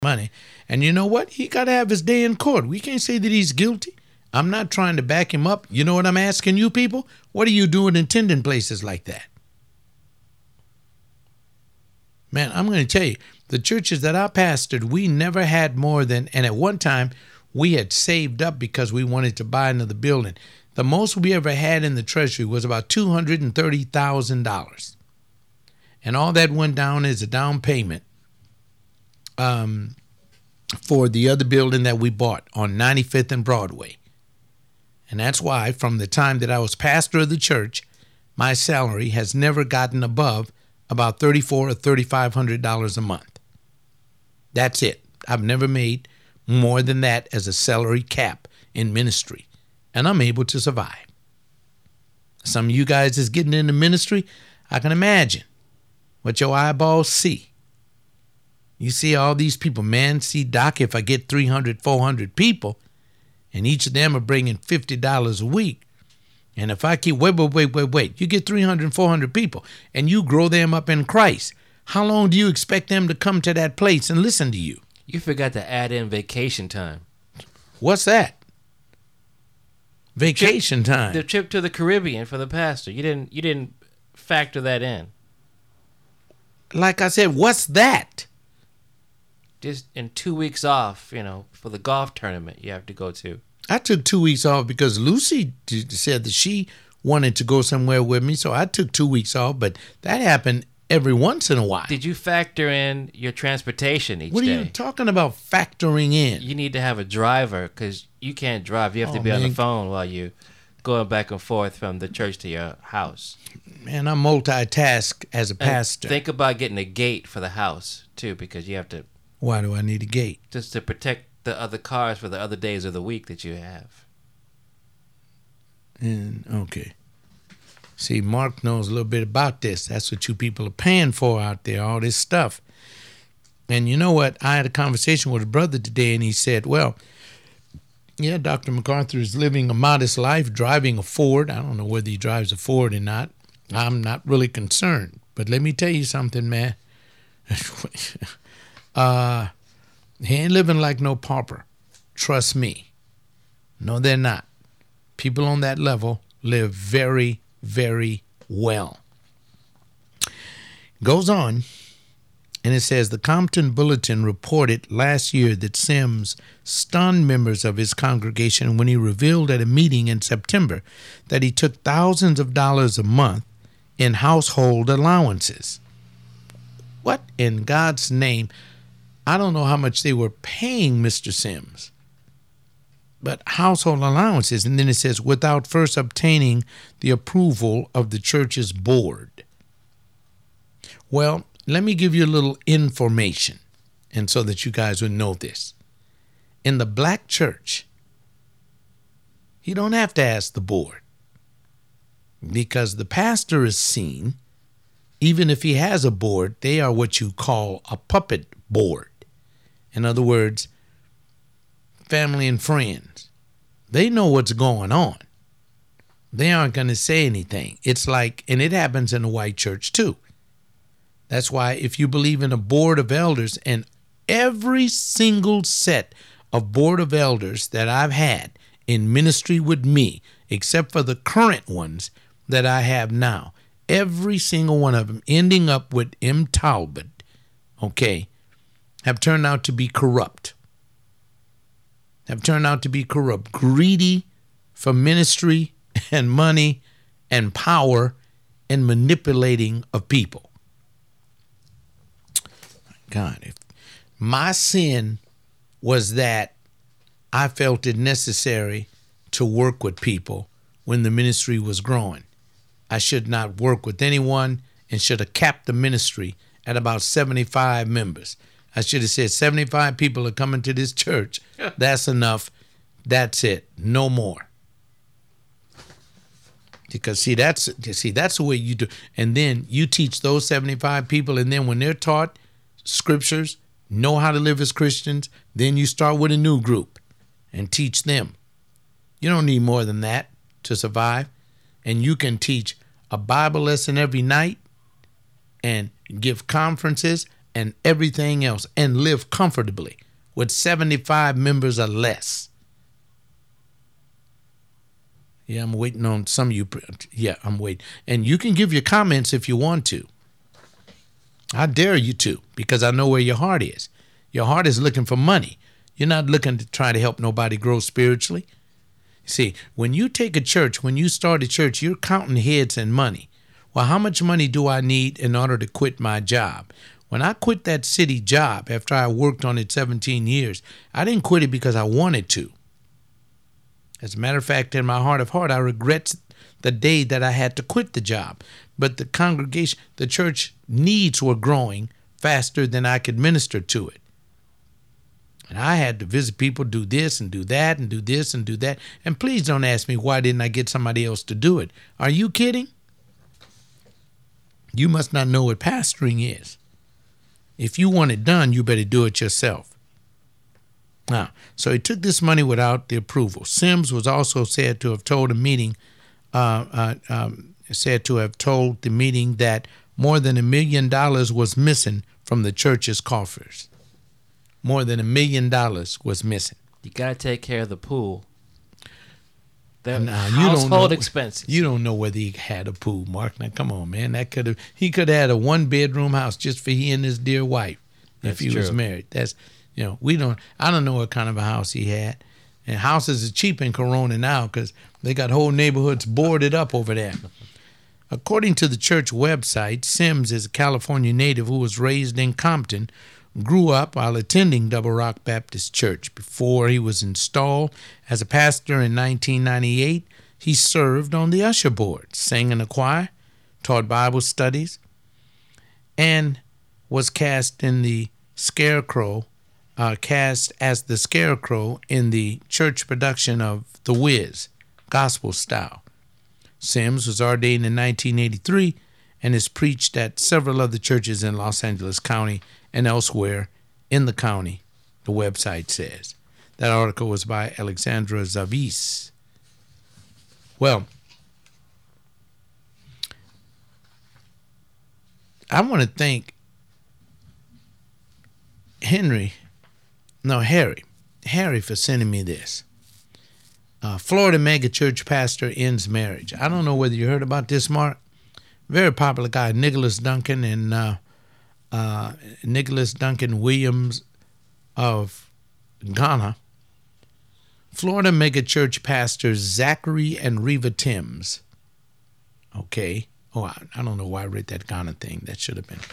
money. And you know what? He got to have his day in court. We can't say that he's guilty. I'm not trying to back him up. You know what I'm asking you people? What are you doing attending places like that? Man, I'm going to tell you, the churches that I pastored, we never had more than, and at one time, we had saved up because we wanted to buy another building. The most we ever had in the treasury was about $230,000. And all that went down as a down payment for the other building that we bought on 95th and Broadway. And that's why from the time that I was pastor of the church, my salary has never gotten above about $3,400 or $3,500 a month. That's it. I've never made more than that as a salary cap in ministry, and I'm able to survive. Some of you guys is getting into ministry, I can imagine what your eyeballs see. You see all these people, man, see, Doc, if I get 300, 400 people, and each of them are bringing $50 a week, and if I keep, wait, you get 300, 400 people, and you grow them up in Christ, how long do you expect them to come to that place and listen to you? You forgot to add in vacation time. What's that? Vacation time. The trip to the Caribbean for the pastor. You didn't factor that in. Like I said, what's that? Just in 2 weeks off, for the golf tournament you have to go to. I took 2 weeks off because Lucy said that she wanted to go somewhere with me, so I took 2 weeks off, but that happened every once in a while. Did you factor in your transportation each day? What are you talking about factoring in? You need to have a driver because you can't drive. You have to be on the phone while you going back and forth from the church to your house. Man, I multitask as a pastor. Think about getting a gate for the house, too, because you have to... Why do I need a gate? Just to protect the other cars for the other days of the week that you have. Okay. See, Mark knows a little bit about this. That's what you people are paying for out there, all this stuff. And you know what? I had a conversation with a brother today, and he said, well, yeah, Dr. MacArthur is living a modest life, driving a Ford. I don't know whether he drives a Ford or not. I'm not really concerned. But let me tell you something, man. He ain't living like no pauper. Trust me. No, they're not. People on that level live very, very well. Goes on, and it says, the Compton Bulletin reported last year that Sims stunned members of his congregation when he revealed at a meeting in September that he took thousands of dollars a month in household allowances. What in God's name? I don't know how much they were paying Mr. Sims, but household allowances. And then it says, without first obtaining the approval of the church's board. Well, let me give you a little information, and so that you guys would know this. In the black church, you don't have to ask the board, because the pastor is seen, even if he has a board, they are what you call a puppet board. In other words, family and friends. They know what's going on. They aren't going to say anything. It's like, and it happens in the white church too. That's why if you believe in a board of elders, and every single set of board of elders that I've had in ministry with me, except for the current ones that I have now, every single one of them ending up with M. Talbot, okay, have turned out to be corrupt. Greedy for ministry and money and power and manipulating of people. God, if my sin was that I felt it necessary to work with people when the ministry was growing. I should not work with anyone and should have capped the ministry at about 75 members. I should have said 75 people are coming to this church. That's enough. That's it. No more. Because that's the way you do. And then you teach those 75 people, and then when they're taught scriptures, know how to live as Christians, then you start with a new group and teach them. You don't need more than that to survive. And you can teach a Bible lesson every night and give conferences and everything else and live comfortably with 75 members or less. Yeah, I'm waiting on some of you. Yeah, I'm waiting. And you can give your comments if you want to. I dare you to, because I know where your heart is. Your heart is looking for money. You're not looking to try to help nobody grow spiritually. See, when you take a church, when you start a church, you're counting heads and money. Well, how much money do I need in order to quit my job? When I quit that city job after I worked on it 17 years, I didn't quit it because I wanted to. As a matter of fact, in my heart of heart, I regret the day that I had to quit the job. But the congregation, the church needs were growing faster than I could minister to it. And I had to visit people, do this and do that and do this and do that. And please don't ask me why didn't I get somebody else to do it. Are you kidding? You must not know what pastoring is. If you want it done, you better do it yourself. Now, so he took this money without the approval. Sims was also said to have told the meeting that more than $1 million was missing from the church's coffers. More than $1 million was missing. You got to take care of the pool. The household expenses. You don't know whether he had a pool, Mark. Now, come on, man. He could have had a 1-bedroom house just for he and his dear wife if he was married. That's, I don't know what kind of a house he had. And houses are cheap in Corona now because they got whole neighborhoods boarded up over there. According to the church website, Sims is a California native who was raised in Compton, grew up while attending Double Rock Baptist Church. Before he was installed as a pastor in 1998, he served on the usher board, sang in the choir, taught Bible studies, and was cast as the Scarecrow in the church production of The Wiz, gospel style. Sims was ordained in 1983 and has preached at several other churches in Los Angeles County and elsewhere in the county, the website says. That article was by Alexandra Zavis. Well, I want to thank Harry for sending me this. Florida megachurch pastor ends marriage. I don't know whether you heard about this, Mark. Very popular guy, Nicholas Duncan and Nicholas Duncan Williams of Ghana. Florida megachurch pastors Zachary and Reva Timms. Okay. Oh, I don't know why I read that Ghana thing. That should have been.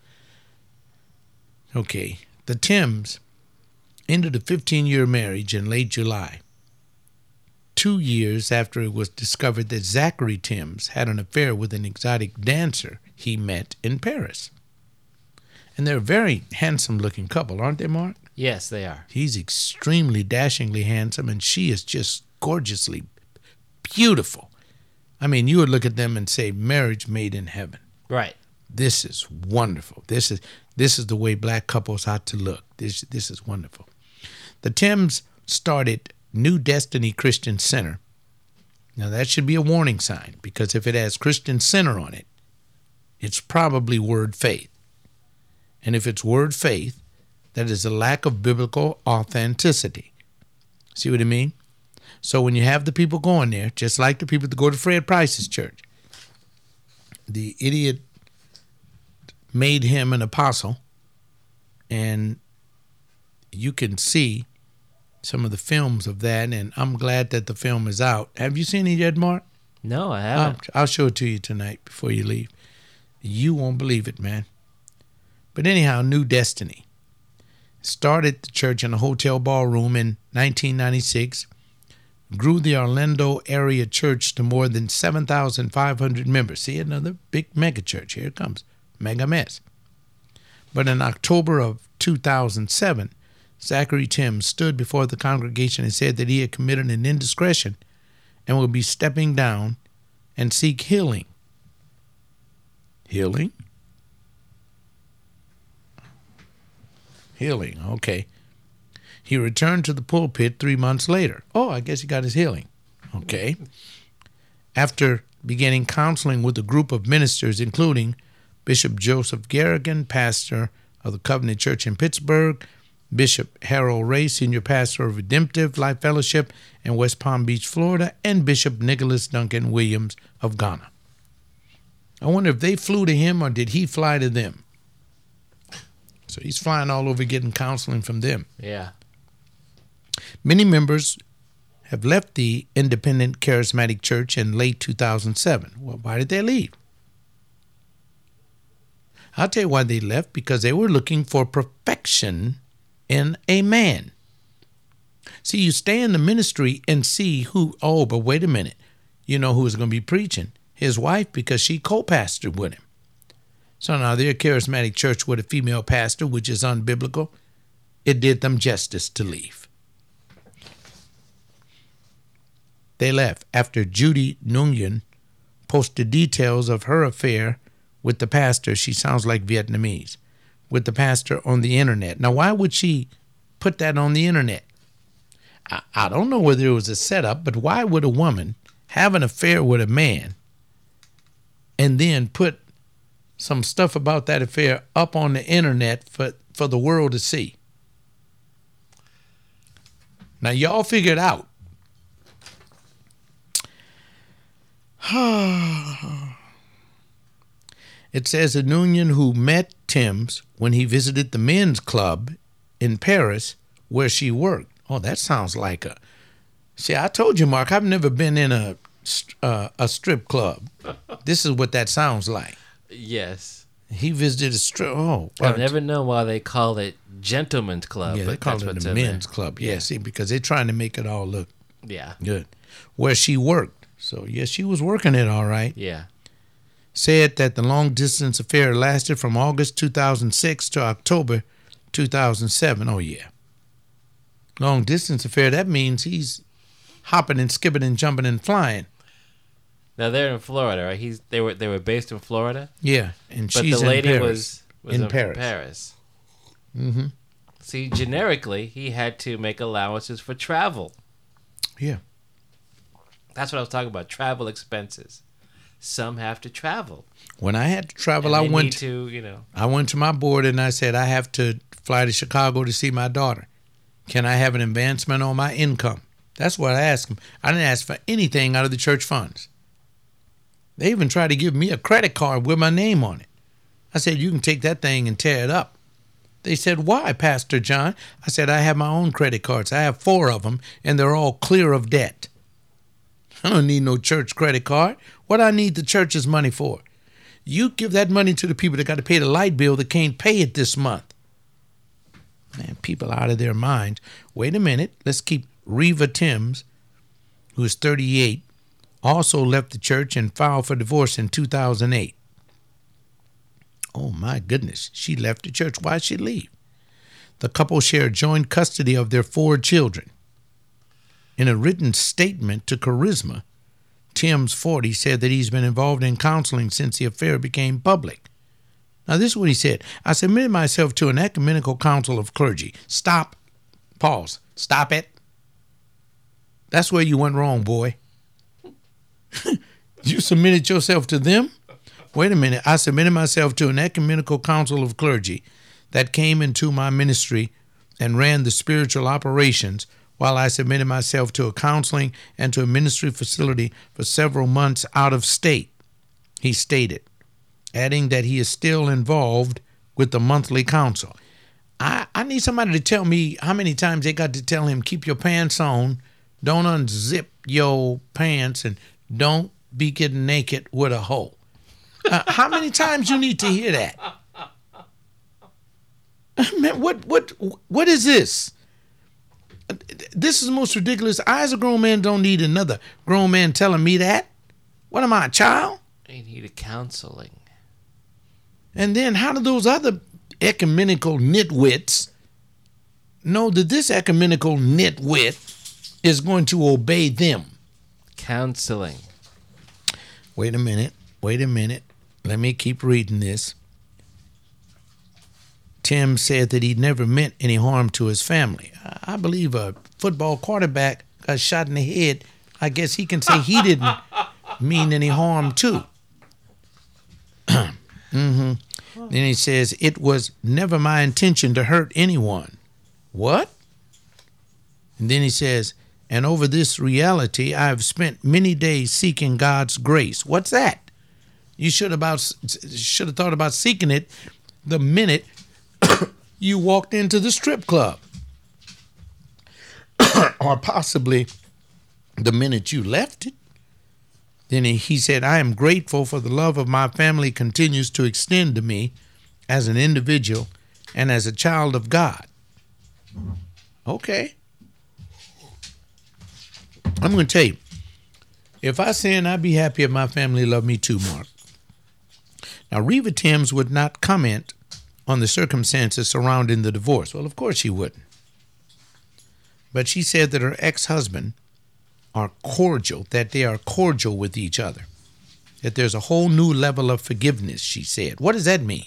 Okay. The Timms ended a 15-year marriage in late July, 2 years after it was discovered that Zachary Timms had an affair with an exotic dancer he met in Paris. And they're a very handsome-looking couple, aren't they, Mark? Yes, they are. He's extremely, dashingly handsome, and she is just gorgeously beautiful. I mean, you would look at them and say, marriage made in heaven. Right. This is wonderful. This is the way black couples ought to look. This is wonderful. The Timms started New Destiny Christian Center. Now, that should be a warning sign, because if it has Christian Center on it, it's probably Word Faith. And if it's Word Faith, that is a lack of biblical authenticity. See what I mean? So when you have the people going there, just like the people that go to Fred Price's church, the idiot made him an apostle, and you can see some of the films of that, and I'm glad that the film is out. Have you seen it yet, Mark? No, I haven't. I'll show it to you tonight before you leave. You won't believe it, man. But anyhow, New Destiny started the church in a hotel ballroom in 1996, grew the Orlando area church to more than 7,500 members. See, another big mega church. Here it comes. Mega mess. But in October of 2007, Zachary Timms stood before the congregation and said that he had committed an indiscretion and will be stepping down and seek healing. Healing? Healing, okay. He returned to the pulpit 3 months later. Oh, I guess he got his healing. Okay. After beginning counseling with a group of ministers, including Bishop Joseph Garrigan, Pastor of the Covenant Church in Pittsburgh, Bishop Harold Ray, Senior Pastor of Redemptive Life Fellowship in West Palm Beach, Florida, and Bishop Nicholas Duncan Williams of Ghana. I wonder if they flew to him or did he fly to them? So he's flying all over getting counseling from them. Yeah. Many members have left the Independent Charismatic Church in late 2007. Well, why did they leave? I'll tell you why they left, because they were looking for perfection in a man. See, you stay in the ministry and see who, oh, but wait a minute. You know who's going to be preaching? His wife, because she co-pastored with him. So now they're a charismatic church with a female pastor, which is unbiblical. It did them justice to leave. They left after Judy Nguyen posted details of her affair with the pastor. She sounds like Vietnamese. With the pastor on the internet. Now, why would she put that on the internet? I don't know whether it was a setup, but why would a woman have an affair with a man and then put some stuff about that affair up on the internet for the world to see? Now, y'all figure it out. It says a Nguyen who met Timms when he visited the men's club in Paris where she worked. Oh, that sounds like a... See, I told you, Mark, I've never been in a strip club. This is what that sounds like. Yes. He visited a strip... Oh. I've never known why they call it gentleman's club. Yeah, they call it the men's club. Yeah, see, because they're trying to make it all look good. Where she worked. So, yes, she was working it all right. Yeah. Said that the long-distance affair lasted from August 2006 to October 2007. Oh, yeah. Long-distance affair, that means he's hopping and skipping and jumping and flying. Now, they're in Florida, right? They were based in Florida? Yeah, and but she's the lady in Paris. was in Paris. Mm-hmm. See, generically, he had to make allowances for travel. Yeah. That's what I was talking about, travel expenses. Some have to travel. When I had to travel, I went to my board and I said, I have to fly to Chicago to see my daughter. Can I have an advancement on my income? That's what I asked them. I didn't ask for anything out of the church funds. They even tried to give me a credit card with my name on it. I said, you can take that thing and tear it up. They said, why, Pastor John? I said, I have my own credit cards. I have 4 of them, and they're all clear of debt. I don't need no church credit card. What I need the church's money for? You give that money to the people that got to pay the light bill that can't pay it this month. Man, people out of their minds. Wait a minute. Let's keep Reva Timms, who is 38, also left the church and filed for divorce in 2008. Oh, my goodness. She left the church. Why'd she leave? The couple shared joint custody of their 4 children. In a written statement to Charisma, Timms, 40, said that he's been involved in counseling since the affair became public. Now, this is what he said. I submitted myself to an ecumenical council of clergy. Stop. Pause. Stop it. That's where you went wrong, boy. You submitted yourself to them? Wait a minute. I submitted myself to an ecumenical council of clergy that came into my ministry and ran the spiritual operations while I submitted myself to a counseling and to a ministry facility for several months out of state, he stated, adding that he is still involved with the monthly council. I need somebody to tell me how many times they got to tell him, keep your pants on, don't unzip your pants, and don't be getting naked with a hoe. How many times you need to hear that? Man, what is this? This is the most ridiculous. I, as a grown man, don't need another grown man telling me that. What am I, a child? They need counseling. And then how do those other ecumenical nitwits know that this ecumenical nitwit is going to obey them? Counseling. Wait a minute. Let me keep reading this. Tim said that he never meant any harm to his family. I believe a football quarterback got shot in the head. I guess he can say he didn't mean any harm too. Mm-hmm. Then he says, it was never my intention to hurt anyone. What? And then he says, and over this reality, I have spent many days seeking God's grace. What's that? You should have thought about seeking it the minute you walked into the strip club. Or possibly the minute you left it. Then he said, I am grateful for the love of my family continues to extend to me as an individual and as a child of God. Okay. I'm going to tell you, if I sin, I'd be happy if my family loved me too, Mark. Now, Reva Timms would not comment on the circumstances surrounding the divorce. Well, of course she wouldn't. But she said that her ex-husband are cordial, that they are cordial with each other, that there's a whole new level of forgiveness, she said. What does that mean?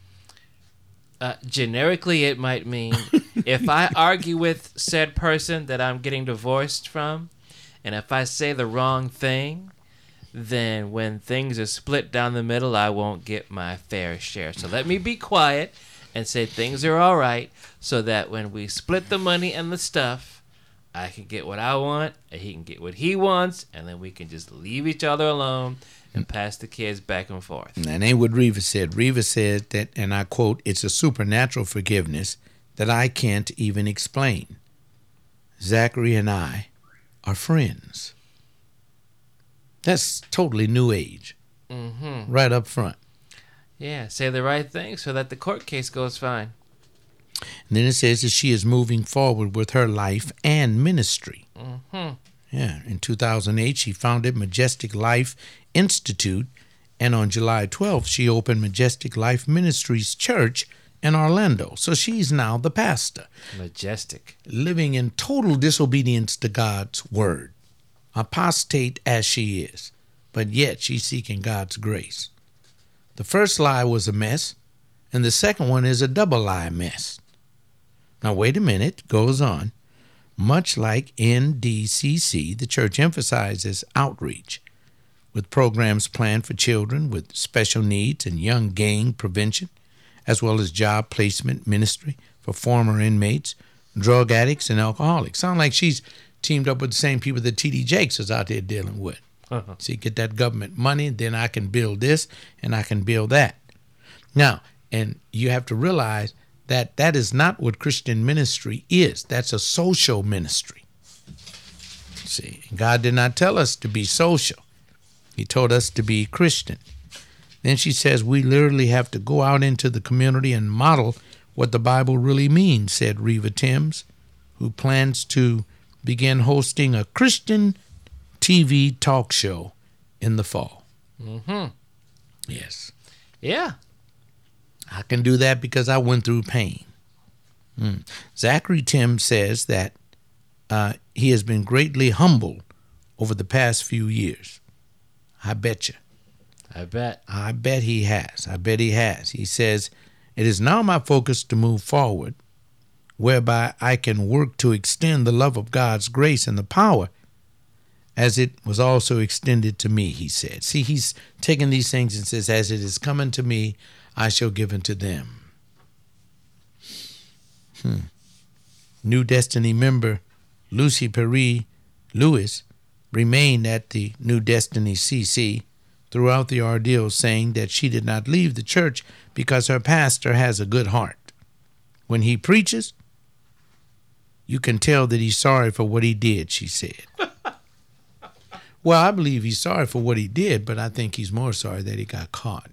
Generically, it might mean if I argue with said person that I'm getting divorced from, and if I say the wrong thing, then when things are split down the middle, I won't get my fair share. So let me be quiet and say things are all right so that when we split the money and the stuff, I can get what I want, and he can get what he wants, and then we can just leave each other alone and pass the kids back and forth. And that ain't what Reva said. Reva said that, and I quote, it's a supernatural forgiveness that I can't even explain. Zachary and I are friends. That's totally new age. Mm-hmm. Right up front. Yeah, say the right thing so that the court case goes fine. And then it says that she is moving forward with her life and ministry. Mm-hmm. Yeah, in 2008, she founded Majestic Life Institute, and on July 12th, she opened Majestic Life Ministries Church in Orlando. So she's now the pastor. Majestic. Living in total disobedience to God's word. Apostate as she is, but yet she's seeking God's grace. The first lie was a mess, and the second one is a double lie mess. Now, wait a minute, goes on. Much like NDCC, the church emphasizes outreach, with programs planned for children with special needs and young gang prevention, as well as job placement ministry for former inmates, drug addicts, and alcoholics. Sound like she's teamed up with the same people that T.D. Jakes is out there dealing with. See, get that government money, then I can build this and I can build that. Now, and you have to realize that that is not what Christian ministry is. That's a social ministry. See, God did not tell us to be social. He told us to be Christian. Then she says we literally have to go out into the community and model what the Bible really means, said Reva Timms, who plans to begin hosting a Christian TV talk show in the fall. Mm-hmm. Yes. Yeah. I can do that because I went through pain. Zachary Timms says that he has been greatly humbled over the past few years. I bet you. I bet he has. I bet he has. He says, it is now my focus to move forward, whereby I can work to extend the love of God's grace and the power as it was also extended to me, he said. See, he's taking these things and says, as it is coming to me, I shall give unto them. New Destiny member Lucy Perry Lewis remained at the New Destiny CC throughout the ordeal, saying that she did not leave the church because her pastor has a good heart. When he preaches, you can tell that he's sorry for what he did, she said. Well, I believe he's sorry for what he did, but I think he's more sorry that he got caught.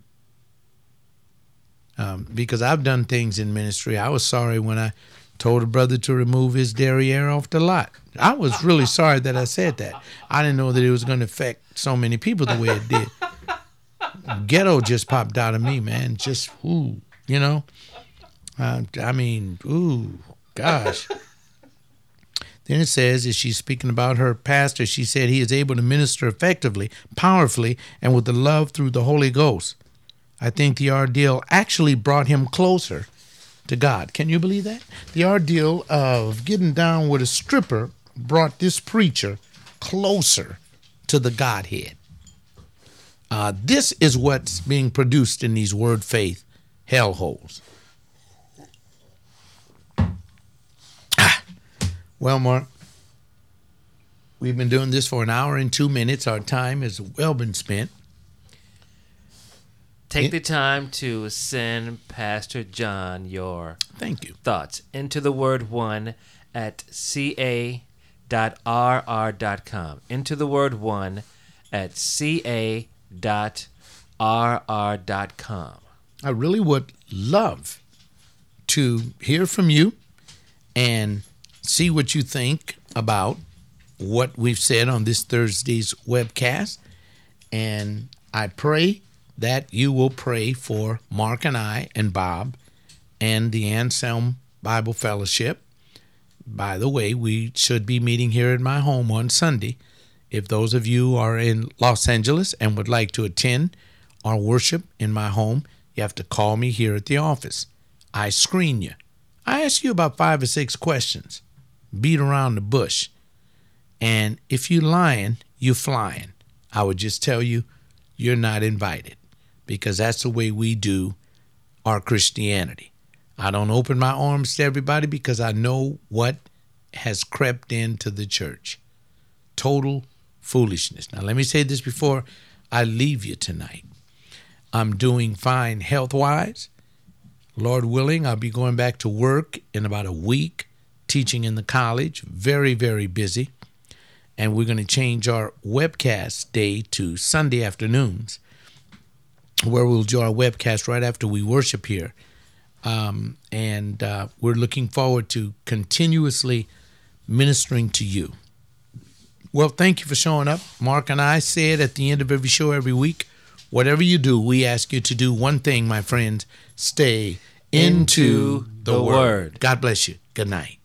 Because I've done things in ministry. I was sorry when I told a brother to remove his derriere off the lot. I was really sorry that I said that. I didn't know that it was going to affect so many people the way it did. Ghetto just popped out of me, man. Just, ooh, you know. Gosh. Then it says, as she's speaking about her pastor, she said he is able to minister effectively, powerfully, and with the love through the Holy Ghost. I think the ordeal actually brought him closer to God. Can you believe that? The ordeal of getting down with a stripper brought this preacher closer to the Godhead. This is what's being produced in these Word Faith hellholes. Well, Mark, we've been doing this for an hour and 2 minutes. Our time has well been spent. Take the time to send Pastor John your Thank you. thoughts into the word one at ca.rr.com. Into the word one at ca.rr.com. I really would love to hear from you and see what you think about what we've said on this Thursday's webcast. And I pray that you will pray for Mark and I and Bob and the Anselm Bible Fellowship. By the way, we should be meeting here at my home on Sunday. If those of you are in Los Angeles and would like to attend our worship in my home, you have to call me here at the office. I screen you. I ask you about 5 or 6 questions. Beat around the bush. And if you're lying, you're flying. I would just tell you, you're not invited, because that's the way we do our Christianity. I don't open my arms to everybody because I know what has crept into the church. Total foolishness. Now, let me say this before I leave you tonight. I'm doing fine health-wise. Lord willing, I'll be going back to work in about a week, teaching in the college. Very, very busy. And we're going to change our webcast day to Sunday afternoons, where we'll do our webcast right after we worship here. And we're looking forward to continuously ministering to you. Well, thank you for showing up. Mark and I say it at the end of every show every week. Whatever you do, we ask you to do one thing, my friends. Stay into the Word. God bless you. Good night.